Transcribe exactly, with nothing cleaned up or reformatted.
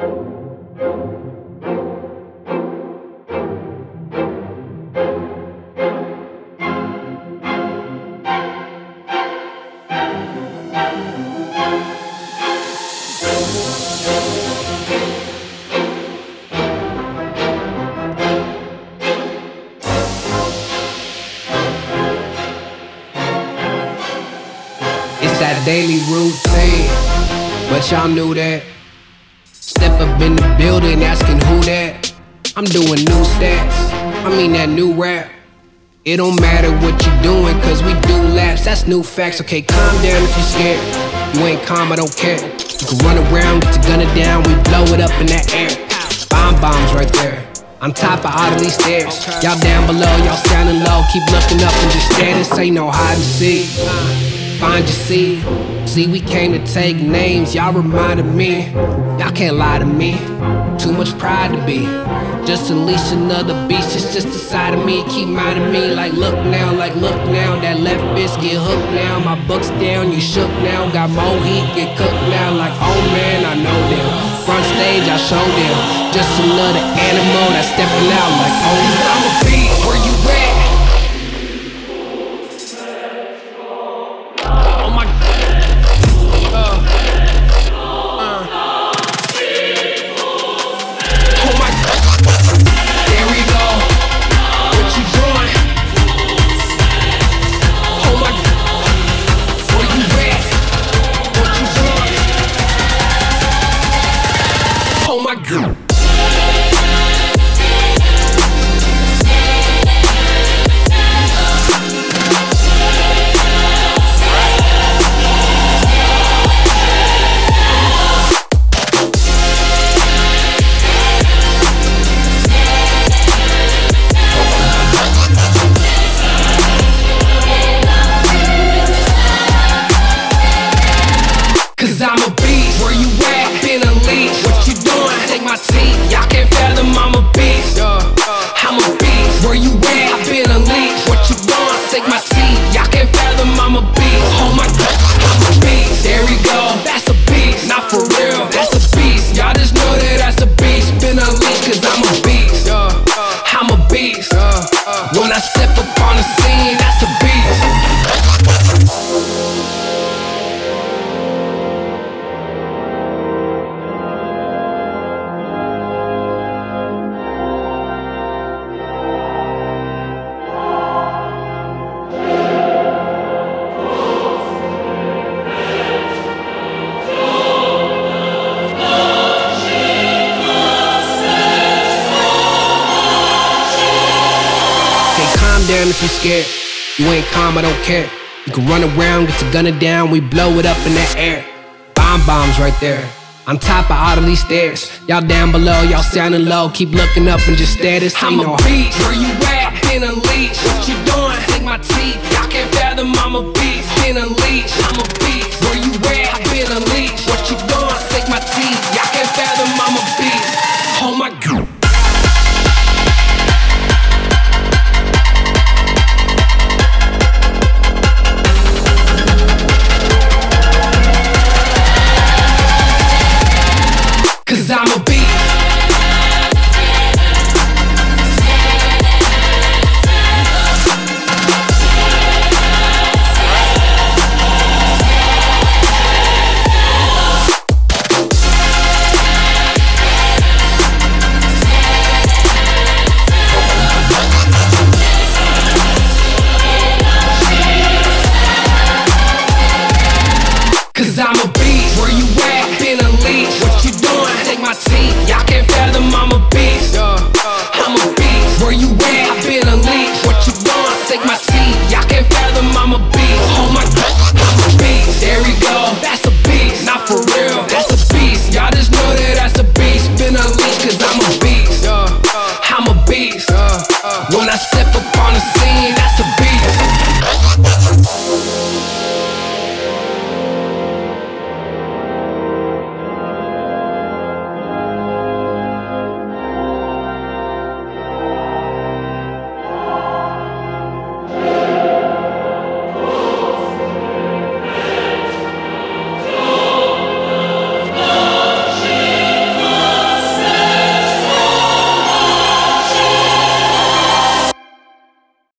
That daily routine, but y'all knew that. Step up in the building asking who that. I'm doing new stats, I mean that new rap. It don't matter what you doing, cause we do laps, that's new facts. Okay, calm down if you scared. You ain't calm, I don't care. You can run around, get your gun it down, we blow it up in that air. Bomb bombs right there, on top of all of these stairs. Y'all down below, y'all standing low, keep looking up and just stare. This ain't no hide and seek. Find your seed. See, we came to take names, y'all reminded me. Y'all can't lie to me. Too much pride to be. Just unleash another beast, it's just a side of me. Keep minding me like look now, like look now. That left fist get hooked now. My buck's down, you shook now. Got more heat, get cooked now. Like oh man, I know them. Front stage, I show them. Just another animal that's stepping out like oh man. I'm a beast, where you at? I'm a beast, where you at? Been unleashed, what you doing? Take my teeth, y'all can't fathom I'm a beast. I'm a beast, where you at? I've been unleashed, what you doing? Take my teeth, y'all can't fathom I'm a beast. Oh my god, I'm a beast, there we go, that's a beast. Not for real, that's a beast. Y'all just know that that's a beast. Been unleashed cause I'm a beast. I'm a beast, when I step up on the scene, that's a beast. Calm down if you scared. You ain't calm, I don't care. You can run around, get your gun it down, we blow it up in that air. Bomb bombs right there, on top of all of these stairs. Y'all down below, y'all sounding low, keep looking up and just stare. This ain't no beast, where you at? Been unleashed, what you doing? Take my teeth, y'all can't fathom I'm a beast. Been unleashed, I'm a beast, where you at? Been unleashed, what you doing? Take my teeth, y'all can't fathom I'm a beast. Oh my god. Cause I'm a